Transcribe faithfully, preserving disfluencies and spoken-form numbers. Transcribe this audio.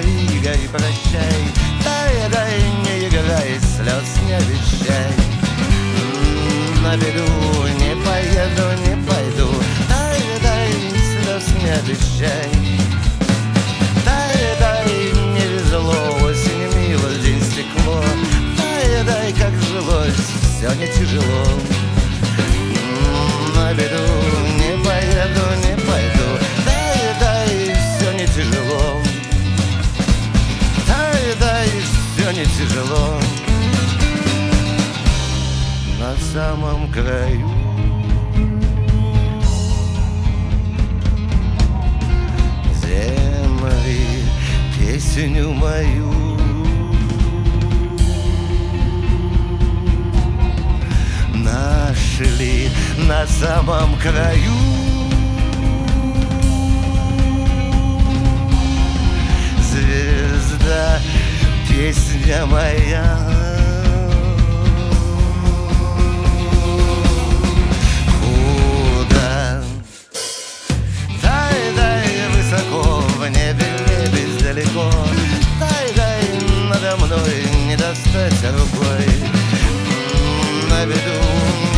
Игорь, прощай. Дай, дай, не играй, слез не обещай. На беду не поеду, не пойду. Дай, дай, слез не обещай. Дай, дай, не везло, осень мило, день стекло. Дай, дай, как жилось, все не тяжело. На беду не поеду, не пойду. Дай, дай, все не тяжело. Дай, дай, все не тяжело. На самом краю земли песню мою нашли на самом краю. Звезда, песня моя. Куда? Дай, дай, высоко в небе, небе далеко. Дай, дай, надо мной не достать рукой. На беду